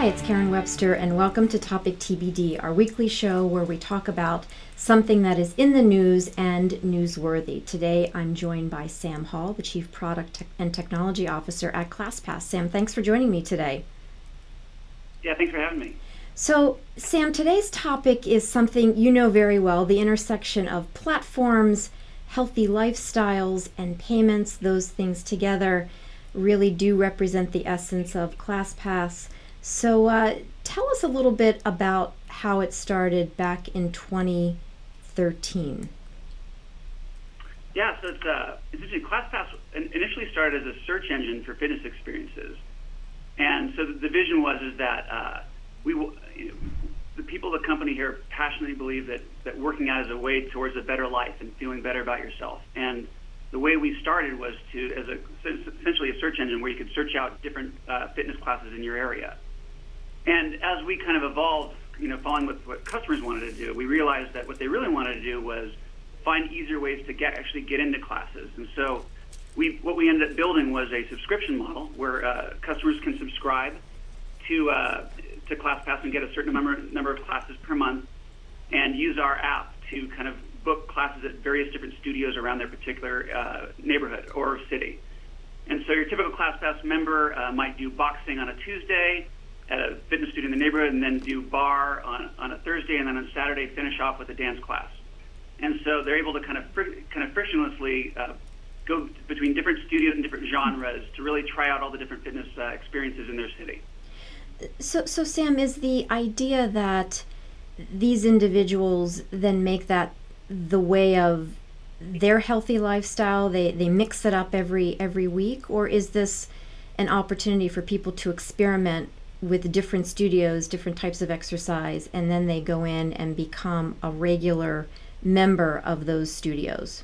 Hi, it's Karen Webster, and welcome to Topic TBD, our weekly show where we talk about something that is in the news and newsworthy. Today, I'm joined by Sam Hall, the Chief Product and Technology Officer at ClassPass. Sam, thanks for joining me today. Yeah, thanks for having me. So, Sam, today's topic is something you know very well, the intersection of platforms, healthy lifestyles, and payments. Those things together really do represent the essence of ClassPass. So tell us a little bit about how it started back in 2013. Yeah, so it's interesting. ClassPass initially started as a search engine for fitness experiences, and so the vision was that the people of the company here passionately believe that working out is a way towards a better life and feeling better about yourself. And the way we started was essentially a search engine where you could search out different fitness classes in your area. And as we kind of evolved, following with what customers wanted to do, we realized that what they really wanted to do was find easier ways to actually get into classes. And so what we ended up building was a subscription model where customers can subscribe to ClassPass and get a certain number of classes per month and use our app to kind of book classes at various different studios around their particular neighborhood or city. And so your typical ClassPass member might do boxing on a Tuesday at a fitness studio in the neighborhood, and then do bar on a Thursday, and then on Saturday finish off with a dance class. And so they're able to kind of frictionlessly go between different studios and different genres to really try out all the different fitness experiences in their city. So Sam, is the idea that these individuals then make that the way of their healthy lifestyle? They mix it up every week, or is this an opportunity for people to experiment with different studios, different types of exercise, and then they go in and become a regular member of those studios?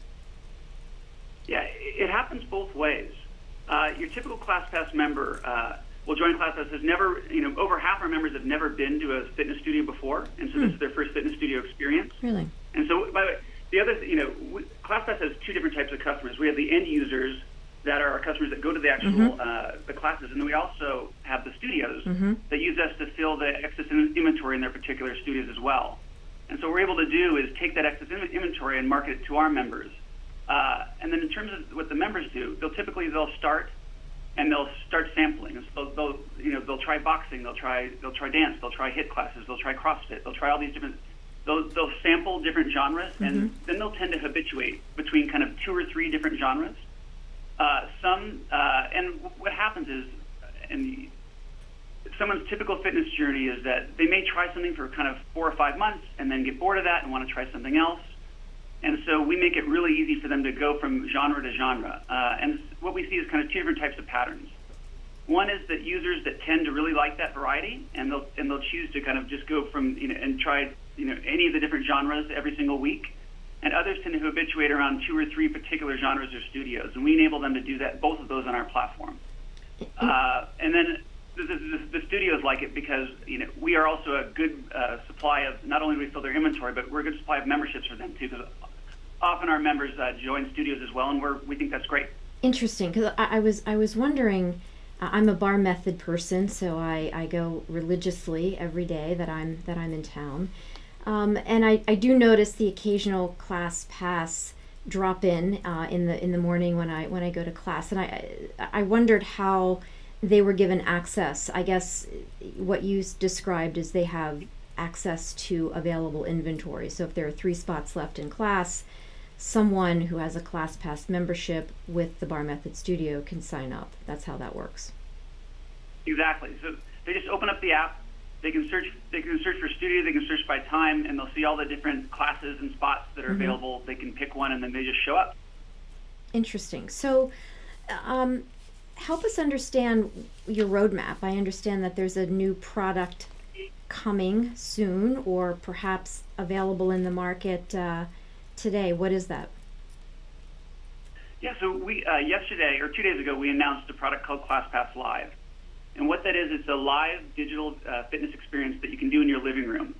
Yeah, it happens both ways. Your typical ClassPass member will join ClassPass has never, over half our members have never been to a fitness studio before, and so this is their first fitness studio experience. Really? And so, by the way, the other, ClassPass has two different types of customers. We have the end users that are our customers that go to the actual the classes, and then we also have the studios that use us to fill the excess inventory in their particular studios as well. And so what we're able to do is take that excess inventory and market it to our members. And then in terms of what the members do, they'll start sampling. So they'll try boxing, they'll try dance, they'll try HIIT classes, they'll try CrossFit, they'll try all these different. They'll sample different genres, and then they'll tend to habituate between kind of 2 or 3 different genres. And what happens is, someone's typical fitness journey is that they may try something for kind of 4 or 5 months and then get bored of that and want to try something else. And so we make it really easy for them to go from genre to genre. And what we see is kind of 2 different types of patterns. One is that users that tend to really like that variety, and they'll choose to kind of just go from and try any of the different genres every single week. And others tend to habituate around 2 or 3 particular genres or studios, and we enable them to do that, both of those on our platform. And then the studios like it because we are also a good supply of, not only do we fill their inventory, but we're a good supply of memberships for them too, because often our members join studios as well, and we think that's great. Interesting, because I was wondering. I'm a bar method person, so I go religiously every day that I'm in town. And I do notice the occasional ClassPass drop in the morning when I go to class, and I wondered how they were given access. I guess what you described is they have access to available inventory. So if there are 3 spots left in class, someone who has a ClassPass membership with the Bar Method Studio can sign up. That's how that works. Exactly. So they just open up the app. They can search for studio. They can search by time, and they'll see all the different classes and spots that are available. They can pick one, and then they just show up. Interesting. So, help us understand your roadmap. I understand that there's a new product coming soon, or perhaps available in the market today. What is that? Yeah. So we yesterday or 2 days ago we announced a product called ClassPass Live. And what that is, it's a live digital fitness experience that you can do in your living room.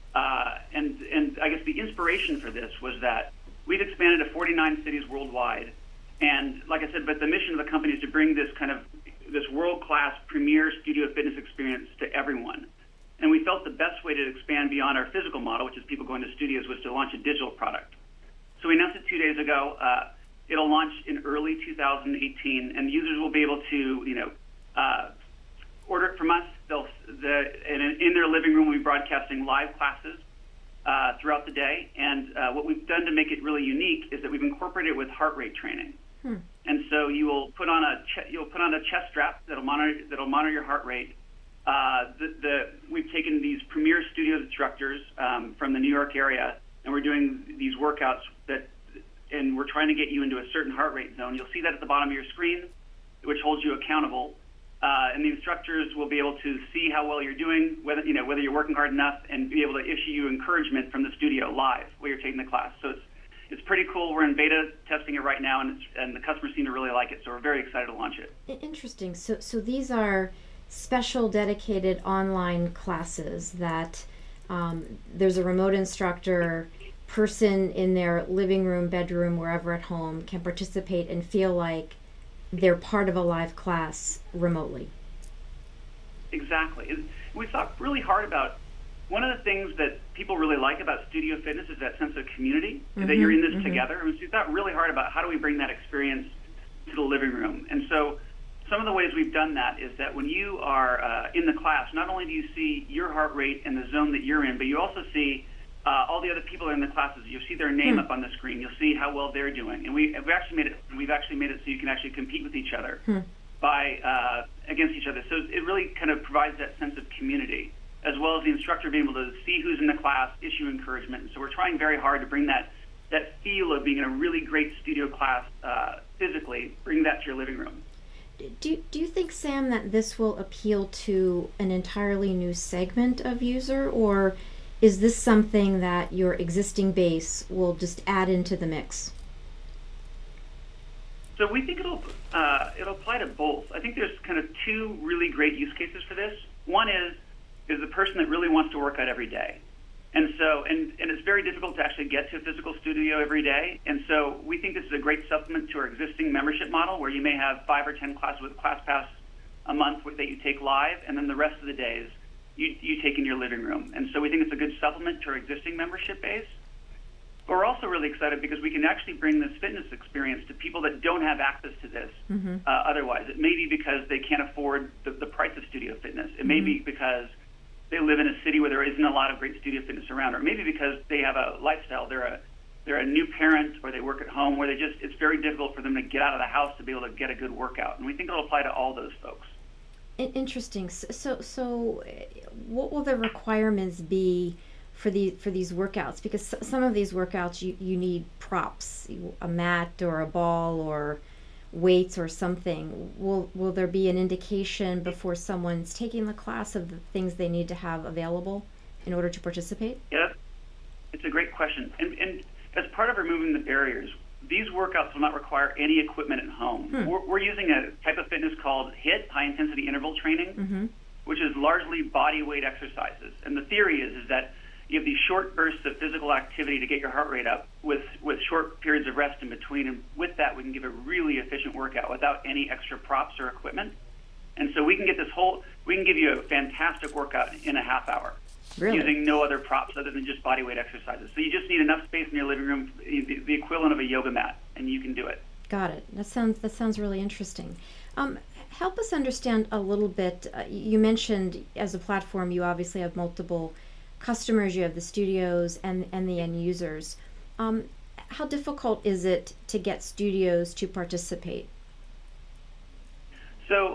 And I guess the inspiration for this was that we've expanded to 49 cities worldwide. And like I said, but the mission of the company is to bring this kind of this world-class premier studio fitness experience to everyone. And we felt the best way to expand beyond our physical model, which is people going to studios, was to launch a digital product. So we announced it 2 days ago. It'll launch in early 2018, and users will be able to, order it from us. In their living room, we'll be broadcasting live classes throughout the day. And what we've done to make it really unique is that we've incorporated it with heart rate training. And so you'll put on a chest strap that'll monitor your heart rate. We've taken these premier studio instructors from the New York area, and we're doing these workouts and we're trying to get you into a certain heart rate zone. You'll see that at the bottom of your screen, which holds you accountable. And the instructors will be able to see how well you're doing, whether you're working hard enough, and be able to issue you encouragement from the studio live while you're taking the class. So it's pretty cool. We're in beta testing it right now, and the customers seem to really like it. So we're very excited to launch it. Interesting. So these are special dedicated online classes that there's a remote instructor, person in their living room, bedroom, wherever at home can participate and feel like they're part of a live class remotely. Exactly. We thought really hard about one of the things that people really like about studio fitness is that sense of community, that you're in this together. And so we thought really hard about how do we bring that experience to the living room. And so some of the ways we've done that is that when you are in the class, not only do you see your heart rate and the zone that you're in, but you also see all the other people in the classes. You'll see their name up on the screen. You'll see how well they're doing. And we've actually made it so you can actually compete with each other against each other. So it really kind of provides that sense of community, as well as the instructor being able to see who's in the class, issue encouragement. And so we're trying very hard to bring that feel of being in a really great studio class physically, bring that to your living room. Do you think, Sam, that this will appeal to an entirely new segment of user, or is this something that your existing base will just add into the mix? So we think it'll apply to both. I think there's kind of two really great use cases for this. One is the person that really wants to work out every day. And so, and it's very difficult to actually get to a physical studio every day. And so we think this is a great supplement to our existing membership model, where you may have 5 or 10 classes with ClassPass a month that you take live, and then the rest of the days you take in your living room. And so we think it's a good supplement to our existing membership base. But we're also really excited because we can actually bring this fitness experience to people that don't have access to this otherwise. It may be because they can't afford the price of studio fitness. It may be because they live in a city where there isn't a lot of great studio fitness around, or maybe because they have a lifestyle. They're a new parent, or they work at home, where it's very difficult for them to get out of the house to be able to get a good workout. And we think it'll apply to all those folks. Interesting. So what will the requirements be for these workouts? Because some of these workouts you need props, a mat or a ball or weights or something. Will there be an indication before someone's taking the class of the things they need to have available in order to participate? Yeah, it's a great question. And as part of removing the barriers, these workouts will not require any equipment at home. We're using a type of fitness called HIIT, high intensity interval training, which is largely body weight exercises. And the theory is that you have these short bursts of physical activity to get your heart rate up with short periods of rest in between. And with that, we can give a really efficient workout without any extra props or equipment. And so we can give you a fantastic workout in a half hour. Really? Using no other props other than just body weight exercises. So you just need enough space in your living room, the equivalent of a yoga mat, and you can do it. Got it. That sounds really interesting. Help us understand a little bit. You mentioned as a platform, you obviously have multiple customers. You have the studios and the end users. How difficult is it to get studios to participate? So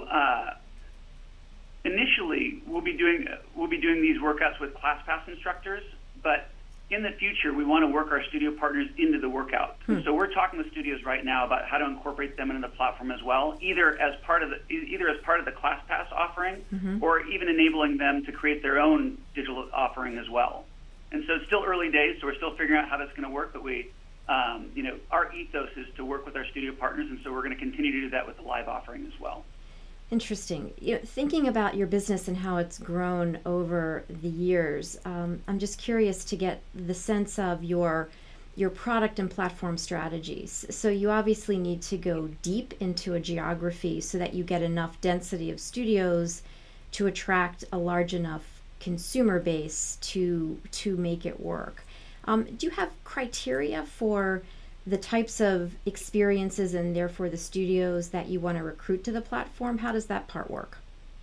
initially, we'll be doing these workouts with ClassPass instructors, but in the future, we want to work our studio partners into the workout. So we're talking with studios right now about how to incorporate them into the platform as well, either as part of the ClassPass offering, or even enabling them to create their own digital offering as well. And so it's still early days, so we're still figuring out how that's going to work. But our ethos is to work with our studio partners, and so we're going to continue to do that with the live offering as well. Interesting. Thinking about your business and how it's grown over the years, I'm just curious to get the sense of your your product and platform strategies. So you obviously need to go deep into a geography so that you get enough density of studios to attract a large enough consumer base to make it work. Do you have criteria for the types of experiences and therefore the studios that you want to recruit to the platform? How does that part work?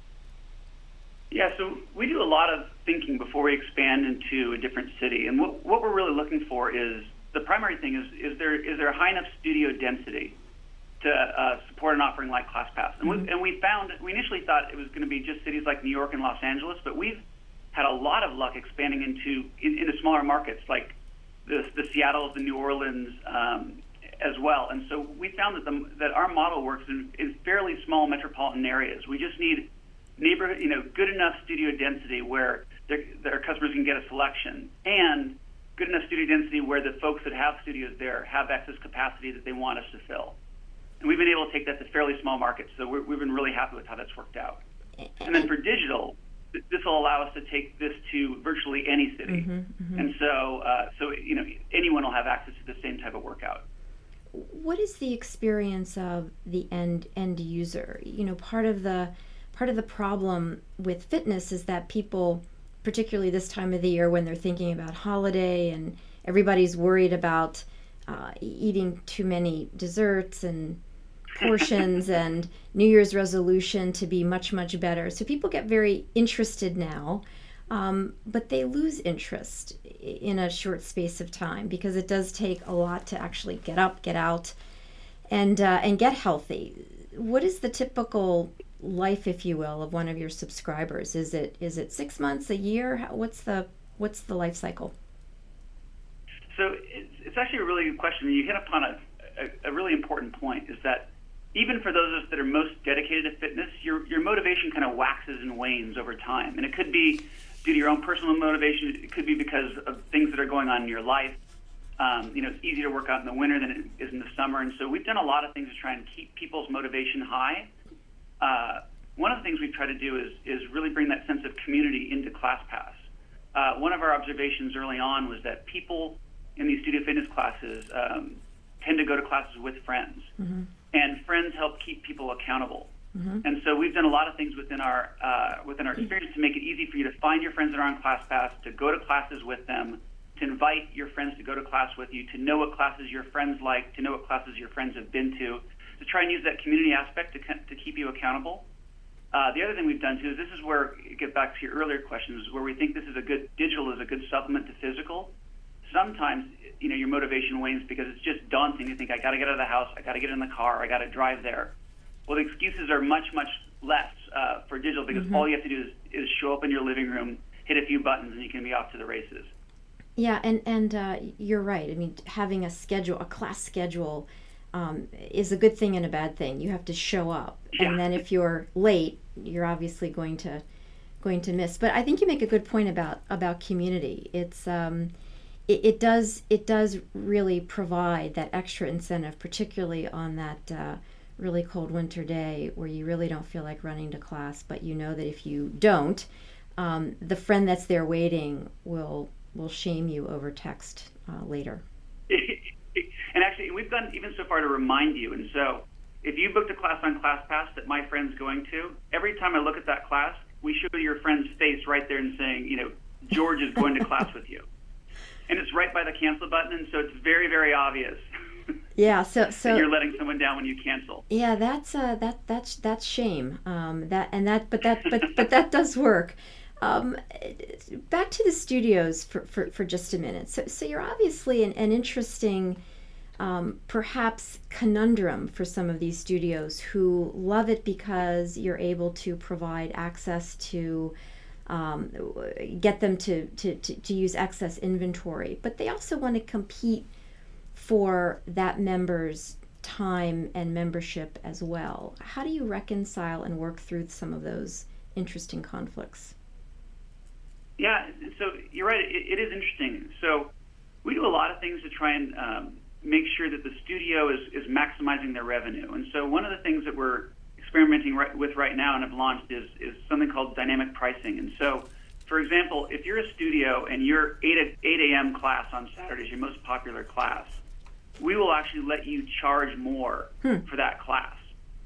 Yeah, so we do a lot of thinking before we expand into a different city. And what we're really looking for is, the primary thing is there a high enough studio density to support an offering like ClassPass? And we found, we initially thought it was going to be just cities like New York and Los Angeles, but we've had a lot of luck expanding into smaller markets like the Seattle's, the New Orleans, as well. And so we found that our model works in fairly small metropolitan areas. We just need neighborhood, good enough studio density where their customers can get a selection, and good enough studio density where the folks that have studios there have excess capacity that they want us to fill. And we've been able to take that to fairly small markets, so we've been really happy with how that's worked out. And then for digital, this will allow us to take this to virtually any city. And so anyone will have access to the same type of workout. What is the experience of the end user? Part of the problem with fitness is that people, particularly this time of the year when they're thinking about holiday and everybody's worried about eating too many desserts and portions and New Year's resolution to be much, much better. So people get very interested now, but they lose interest in a short space of time because it does take a lot to actually get up, get out, and get healthy. What is the typical life, if you will, of one of your subscribers? Is it 6 months, a year? What's the life cycle? So it's actually a really good question. You hit upon a really important point, is that even for those of us that are most dedicated to fitness, your motivation kind of waxes and wanes over time. And it could be due to your own personal motivation. It could be because of things that are going on in your life. It's easier to work out in the winter than it is in the summer. And so we've done a lot of things to try and keep people's motivation high. One of the things we've tried to do is really bring that sense of community into ClassPass. One of our observations early on was that people in these studio fitness classes tend to go to classes with friends, and friends help keep people accountable. And so we've done a lot of things within our experience to make it easy for you to find your friends that are on ClassPass, to go to classes with them, to invite your friends to go to class with you, to know what classes your friends like, to know what classes your friends have been to try and use that community aspect to keep you accountable. The other thing we've done too is, this is where you get back to your earlier questions, where we think digital is a good supplement to physical. Sometimes, your motivation wanes because it's just daunting. You think, I got to get out of the house, I got to get in the car, I got to drive there. Well, the excuses are much, much less for digital, because all you have to do is show up in your living room, hit a few buttons, and you can be off to the races. Yeah, and you're right. I mean, having a class schedule, is a good thing and a bad thing. You have to show up, and then if you're late, you're obviously going to miss. But I think you make a good point about community. It's it does really provide that extra incentive, particularly on that really cold winter day where you really don't feel like running to class, but you know that if you don't, the friend that's there waiting will shame you over text later. And actually, we've gone even so far to remind you. And so if you booked a class on ClassPass that my friend's going to, every time I look at that class, we show your friend's face right there and saying, George is going to class with you. And it's right by the cancel button, and so it's very, very obvious. Yeah, so that you're letting someone down when you cancel. Yeah, that's shame. But that does work. Back to the studios for just a minute. So you're obviously an interesting, perhaps conundrum for some of these studios who love it because you're able to provide access to, get them to use excess inventory, but they also want to compete for that member's time and membership as well. How do you reconcile and work through some of those interesting conflicts? Yeah, so you're right. It is interesting. So we do a lot of things to try and make sure that the studio is maximizing their revenue. And so one of the things that we're experimenting with right now and have launched is something called dynamic pricing. And so for example, if you're a studio and your 8 a.m. class on Saturday is your most popular class, we will actually let you charge more for that class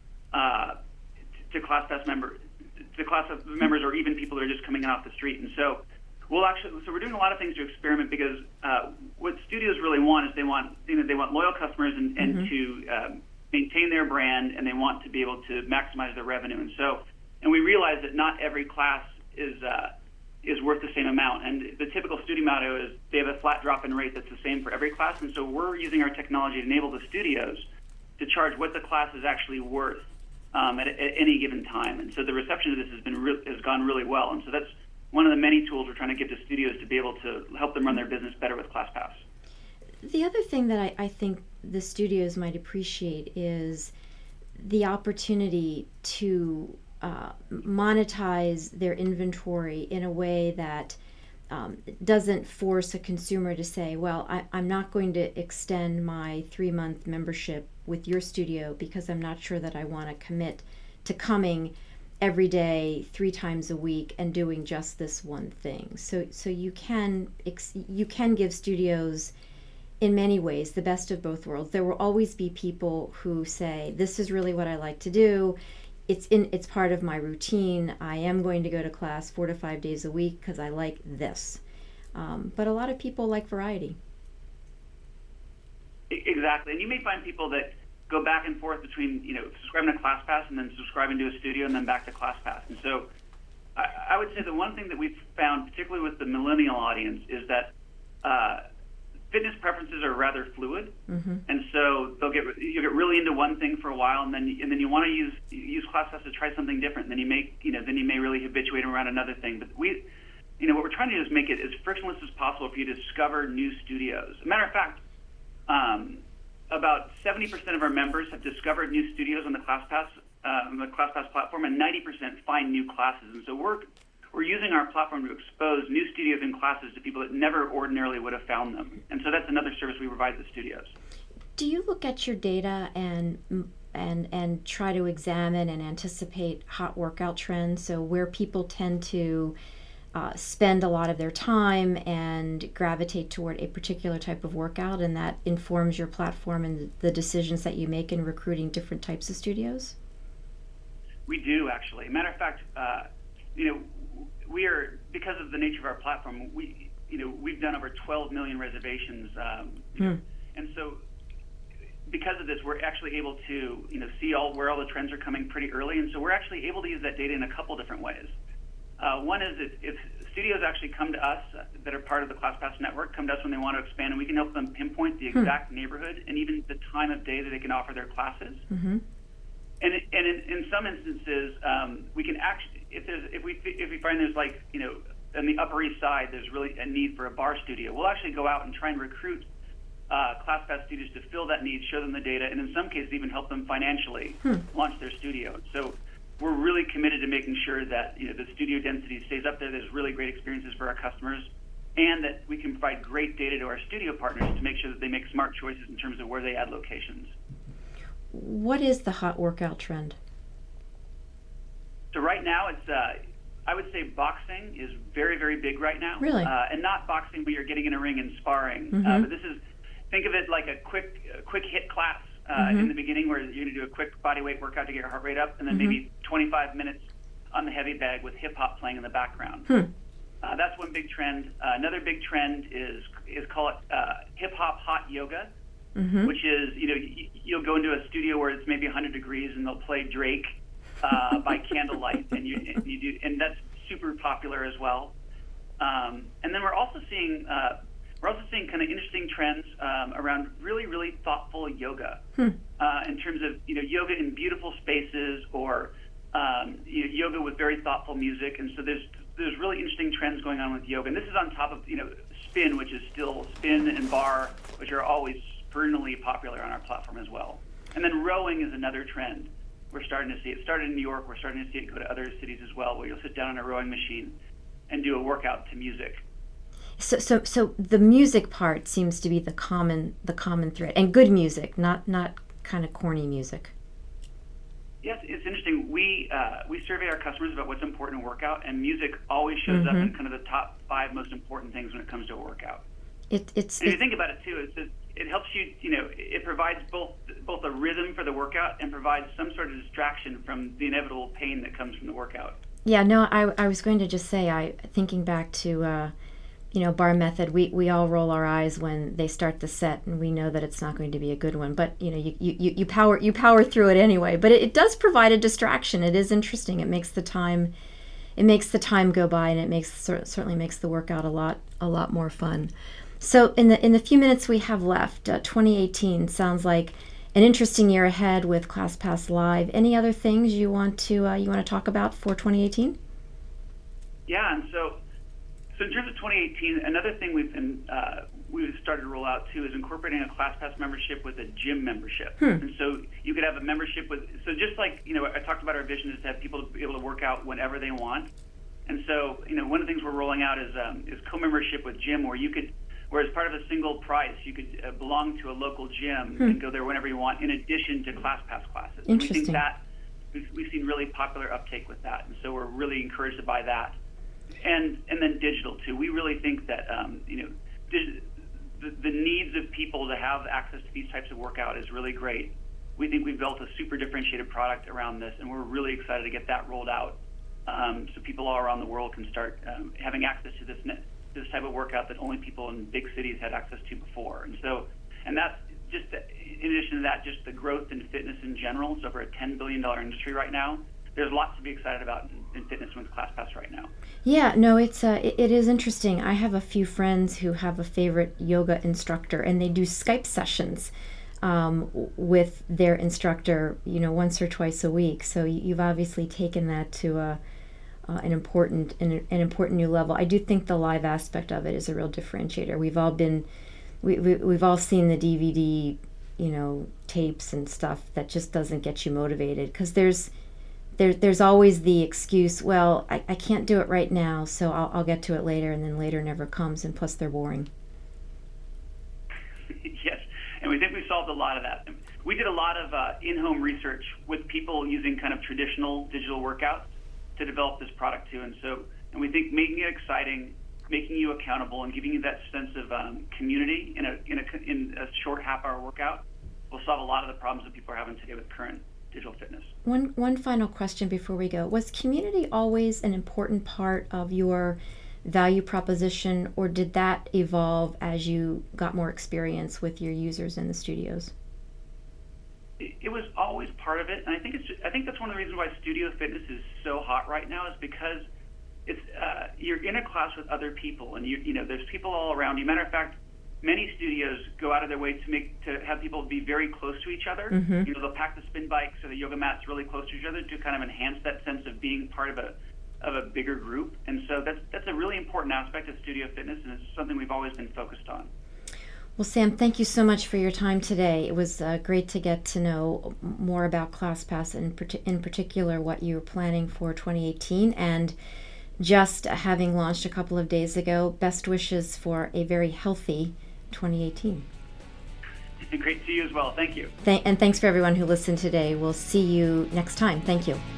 to ClassPass members, or even people that are just coming in off the street. And so we're doing a lot of things to experiment, because what studios really want is they want loyal customers and to maintain their brand, and they want to be able to maximize their revenue. And we realize that not every class is worth the same amount. And the typical studio motto is they have a flat drop-in rate that's the same for every class. And so we're using our technology to enable the studios to charge what the class is actually worth at any given time. And so the reception of this has gone really well. And so that's one of the many tools we're trying to give to studios to be able to help them run their business better with ClassPass. The other thing that I think the studios might appreciate is the opportunity to monetize their inventory in a way that doesn't force a consumer to say, well, I'm not going to extend my 3-month membership with your studio because I'm not sure that I want to commit to coming every day 3 times a week and doing just this one thing. So you can give studios in many ways the best of both worlds. There will always be people who say, this is really what I like to do. It's part of my routine. I am going to go to class 4 to 5 days a week because I like this. But a lot of people like variety. Exactly. And you may find people that go back and forth between, subscribing to ClassPass and then subscribing to a studio and then back to ClassPass. And so I would say the one thing that we've found, particularly with the millennial audience, is that fitness preferences are rather fluid, and so you'll get really into one thing for a while, and then you want to use ClassPass to try something different. And then you may really habituate around another thing. But what we're trying to do is make it as frictionless as possible for you to discover new studios. As a matter of fact, about 70% of our members have discovered new studios on the ClassPass platform, and 90% find new classes. And so we're using our platform to expose new studios and classes to people that never ordinarily would have found them. And so that's another service we provide to the studios. Do you look at your data and try to examine and anticipate hot workout trends? So where people tend to spend a lot of their time and gravitate toward a particular type of workout, and that informs your platform and the decisions that you make in recruiting different types of studios? We do, actually. Matter of fact, we are, because of the nature of our platform, we've done over 12 million reservations, and so because of this, we're actually able to see where all the trends are coming pretty early, and so we're actually able to use that data in a couple different ways. One is if studios actually come to us that are part of the ClassPass network, come to us when they want to expand, and we can help them pinpoint the exact neighborhood and even the time of day that they can offer their classes. And in some instances, we can actually, if we find there's on the Upper East Side, there's really a need for a bar studio, we'll actually go out and try and recruit ClassPass studios to fill that need, show them the data, and in some cases even help them financially launch their studio. So we're really committed to making sure that the studio density stays up there. There's really great experiences for our customers, and that we can provide great data to our studio partners to make sure that they make smart choices in terms of where they add locations. What is the hot workout trend? So right now, it's I would say boxing is very, very big right now. Really? And not boxing where you're getting in a ring and sparring. But think of it like a quick hit class in the beginning, where you're going to do a quick body weight workout to get your heart rate up, and then maybe 25 minutes on the heavy bag with hip hop playing in the background. That's one big trend. Another big trend is call it hip hop hot yoga. Which is, you'll go into a studio where it's maybe 100 degrees and they'll play Drake by candlelight, and that's super popular as well. And then we're also seeing kind of interesting trends around really, really thoughtful yoga in terms of yoga in beautiful spaces, or yoga with very thoughtful music. And so there's really interesting trends going on with yoga, and this is on top of spin, which is still spin, and bar, which are always perennially popular on our platform as well. And then rowing is another trend. We're starting to see it. Started in New York. We're starting to see it go to other cities as well, where you'll sit down on a rowing machine and do a workout to music. So the music part seems to be the common thread, and good music, not kind of corny music. Yes, it's interesting. We survey our customers about what's important in a workout, and music always shows up in kind of the top 5 most important things when it comes to a workout. And if you think about it too, it helps you. It provides both a rhythm for the workout and provides some sort of distraction from the inevitable pain that comes from the workout. Yeah, no, I was going to just say, thinking back to bar method, we all roll our eyes when they start the set, and we know that it's not going to be a good one. But you power through it anyway. But it does provide a distraction. It is interesting. It makes the time go by, and it certainly makes the workout a lot more fun. So in the few minutes we have left, 2018 sounds like an interesting year ahead with ClassPass Live. Any other things you want to talk about for 2018? Yeah, and so in terms of 2018, another thing we've started to roll out too is incorporating a ClassPass membership with a gym membership. And so you could have a membership just like I talked about, our vision is to have people be able to work out whenever they want. And so one of the things we're rolling out is co-membership with gym, where as part of a single price, you could belong to a local gym and go there whenever you want, in addition to ClassPass classes. Interesting. We think that we've seen really popular uptake with that, and so we're really encouraged by that. And then digital too. We really think that the needs of people to have access to these types of workout is really great. We think we've built a super differentiated product around this, and we're really excited to get that rolled out, so people all around the world can start having access to this type of workout that only people in big cities had access to before. And that's just, in addition to that, just the growth in fitness in general. It's over a $10 billion industry right now. There's lots to be excited about in fitness with ClassPass right now. Yeah, no, it is interesting. I have a few friends who have a favorite yoga instructor, and they do Skype sessions with their instructor, once or twice a week. So you've obviously taken that to an important new level. I do think the live aspect of it is a real differentiator. We've all seen the DVD, tapes and stuff that just doesn't get you motivated, because there's always the excuse, well, I can't do it right now, so I'll get to it later, and then later never comes, and plus they're boring. Yes, and we think we solved a lot of that. We did a lot of in-home research with people using kind of traditional digital workouts to develop this product too, and we think making it exciting, making you accountable, and giving you that sense of community in a short half-hour workout will solve a lot of the problems that people are having today with current digital fitness. One final question before we go. Was community always an important part of your value proposition, or did that evolve as you got more experience with your users in the studios? It was always part of it, and I think that's one of the reasons why studio fitness is so hot right now, is because it's you're in a class with other people, and there's people all around you. Matter of fact, many studios go out of their way to have people be very close to each other. They'll pack the spin bikes or the yoga mats really close to each other to kind of enhance that sense of being part of a bigger group. And so that's a really important aspect of studio fitness, and it's something we've always been focused on. Well, Sam, thank you so much for your time today. It was great to get to know more about ClassPass, and in particular what you're planning for 2018, and just having launched a couple of days ago. Best wishes for a very healthy 2018. Great to see you as well. Thank you. And thanks for everyone who listened today. We'll see you next time. Thank you.